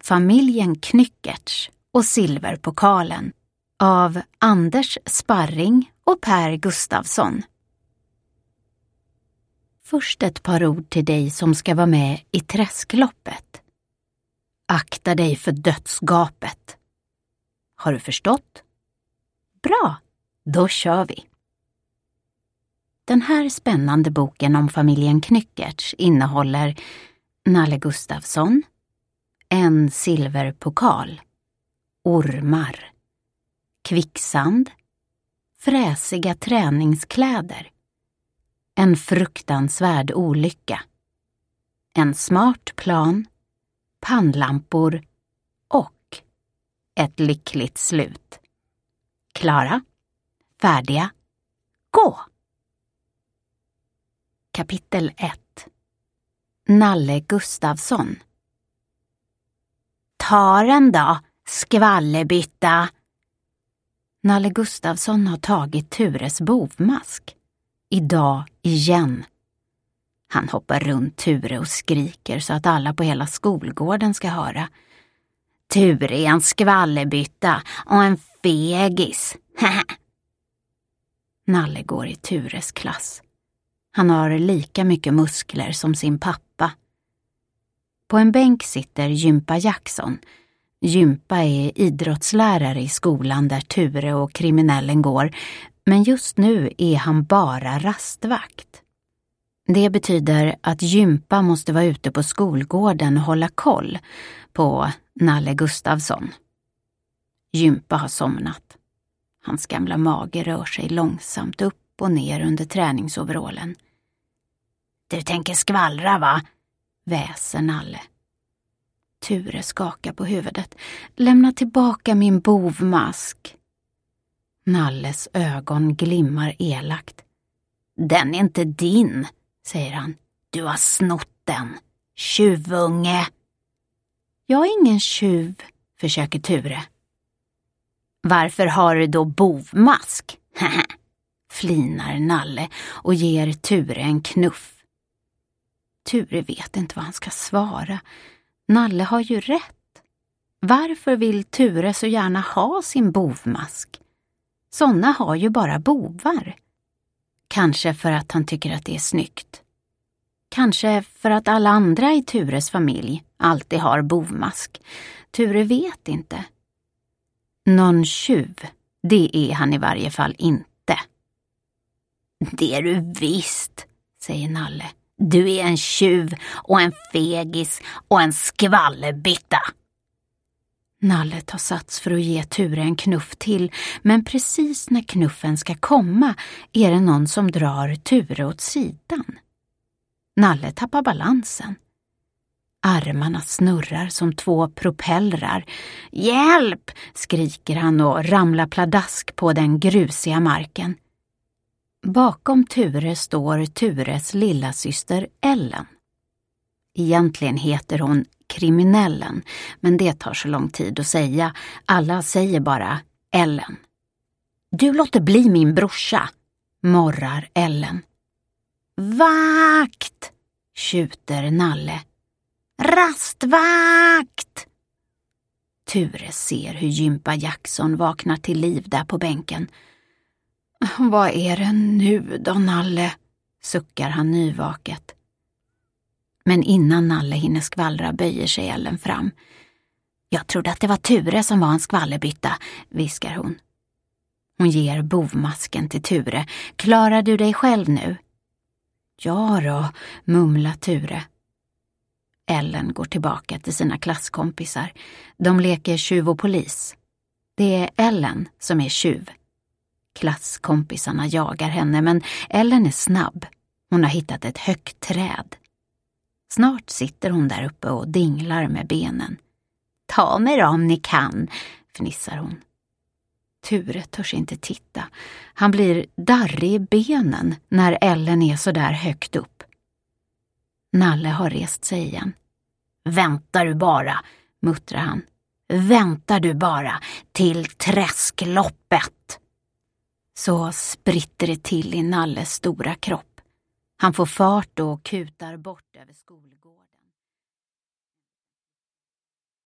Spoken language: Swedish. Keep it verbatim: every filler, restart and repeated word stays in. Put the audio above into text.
Familjen Knyckertz och Silverpokalen av Anders Sparring och Per Gustafsson. Först ett par ord till dig som ska vara med i träskloppet. Akta dig för dödsgapet. Har du förstått? Bra, då kör vi. Den här spännande boken om familjen Knyckertz innehåller Nalle Gustafsson, En silverpokal, Ormar, Kvicksand, Fräsiga träningskläder, En fruktansvärd olycka, En smart plan, Pannlampor och Ett lyckligt slut. Klara, färdiga, gå! Kapitel ett. Nalle Gustafsson. Ta den då, skvallerbytta. Nalle Gustafsson har tagit Tures bovmask. Idag igen. Han hoppar runt Ture och skriker så att alla på hela skolgården ska höra. Ture är en skvallerbytta och en fegis. Nalle går i Tures klass. Han har lika mycket muskler som sin pappa. På en bänk sitter Gympa Jackson. Gympa är idrottslärare i skolan där Ture och kriminellen går, men just nu är han bara rastvakt. Det betyder att Gympa måste vara ute på skolgården och hålla koll på Nalle Gustafsson. Gympa har somnat. Hans gamla mage rör sig långsamt upp och ner under träningsoverallen. Du tänker skvallra, va? Väser Nalle. Ture skakar på huvudet. Lämna tillbaka min bovmask. Nalles ögon glimmar elakt. Den är inte din, säger han. Du har snott den. Tjuvunge. Jag är ingen tjuv, försöker Ture. Varför har du då bovmask? Flinar Nalle och ger Ture en knuff. Ture vet inte vad han ska svara. Nalle har ju rätt. Varför vill Ture så gärna ha sin bovmask? Såna har ju bara bovar. Kanske för att han tycker att det är snyggt. Kanske för att alla andra i Tures familj alltid har bovmask. Ture vet inte. Någon tjuv, det är han i varje fall inte. Det är du visst, säger Nalle. Du är en tjuv och en fegis och en skvallerbytta. Nalle tar sats för att ge Ture en knuff till, men precis när knuffen ska komma är det någon som drar Ture åt sidan. Nalle tappar balansen. Armarna snurrar som två propellrar. Hjälp! Skriker han och ramlar pladask på den grusiga marken. Bakom Ture står Tures lilla syster Ellen. Egentligen heter hon Kriminellen, men det tar så lång tid att säga. Alla säger bara Ellen. Du låter bli min brorsa, morrar Ellen. Vakt! Tjuter Nalle. Rastvakt! Ture ser hur Gympa Jackson vaknar till liv där på bänken. Vad är det nu då, Nalle? Suckar han nyvaket. Men innan Nalle hinner skvallra böjer sig Ellen fram. Jag trodde att det var Ture som var en skvallerbytta, viskar hon. Hon ger bovmasken till Ture. Klarar du dig själv nu? Ja då, mumlar Ture. Ellen går tillbaka till sina klasskompisar. De leker tjuv och polis. Det är Ellen som är tjuv. Klasskompisarna jagar henne, men Ellen är snabb. Hon har hittat ett högt träd. Snart sitter hon där uppe och dinglar med benen. Ta mig då om ni kan, fnissar hon. Ture törs inte titta. Han blir darrig i benen när Ellen är så där högt upp. Nalle har rest sig igen. Väntar du bara, muttrar han. Väntar du bara till träskloppet. Så spritter det till i Nalles stora kropp. Han får fart och kutar bort över skolgården.